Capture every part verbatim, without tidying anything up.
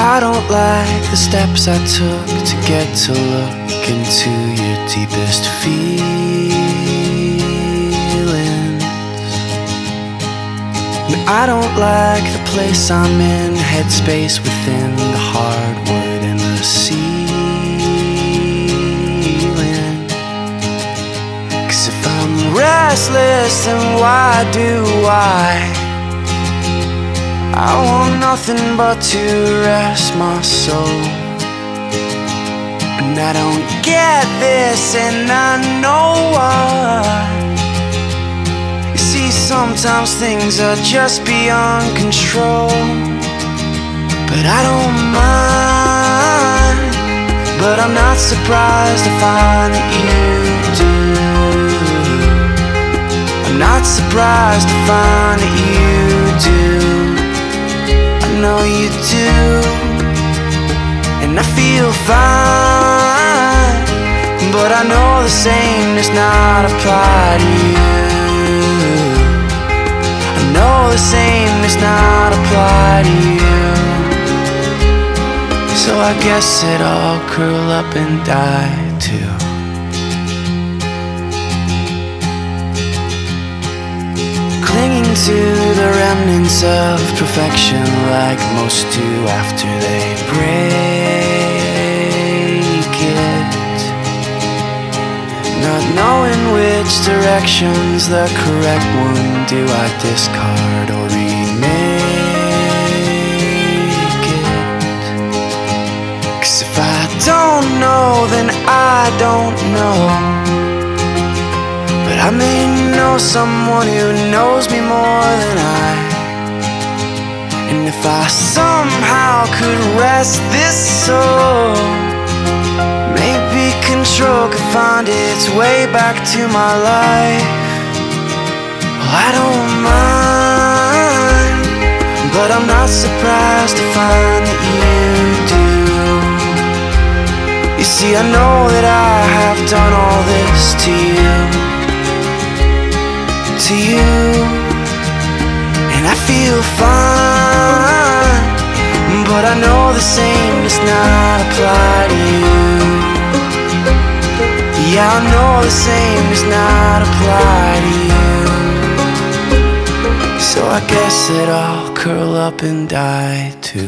I don't like the steps I took to get to look into your deepest feelings. And I don't like the place I'm in, headspace within the hardwood and the ceiling. 'Cause if I'm restless, then why do I? I want nothing but to rest my soul. And I don't get this, and I know why. You see, sometimes things are just beyond control. But I don't mind. But I'm not surprised to find that you do. I'm not surprised to find that you do. I know you do, and I feel fine. But I know the same does not apply to you. I know the same does not apply to you. So I guess it all curl up and die too. Clinging to the remnants of perfection, like most do after they break it. Not knowing which direction's the correct one. Do I discard or remake it? 'Cause if I don't know, then I don't know. But I may know someone who knows me more than I. And if I somehow could rest this soul, maybe control could find its way back to my life. Well, I don't mind, but I'm not surprised to find that you do. You see, I know that I have done all this to you. To you, and I feel fine. But I know the same does not apply to you. Yeah, I know the same does not apply to you. So I guess it all curl up and die too.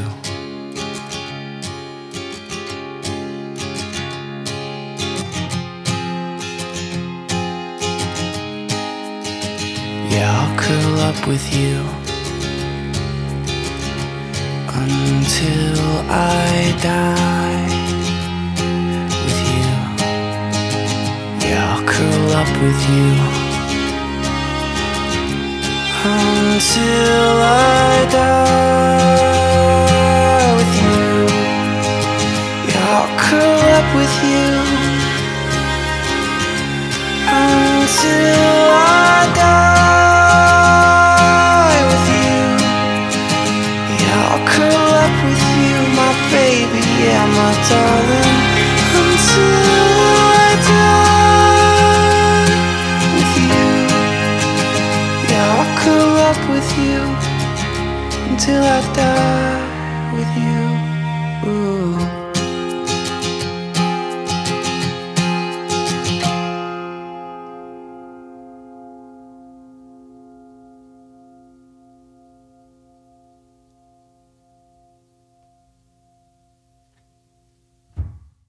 Yeah, I'll curl up with you until I die with you. Yeah, I'll curl up with you until I die with you. Yeah, I'll curl up with you until I die. Yeah, my darling, until I die with you. Yeah, I'll curl up with you until I die with you. Ooh.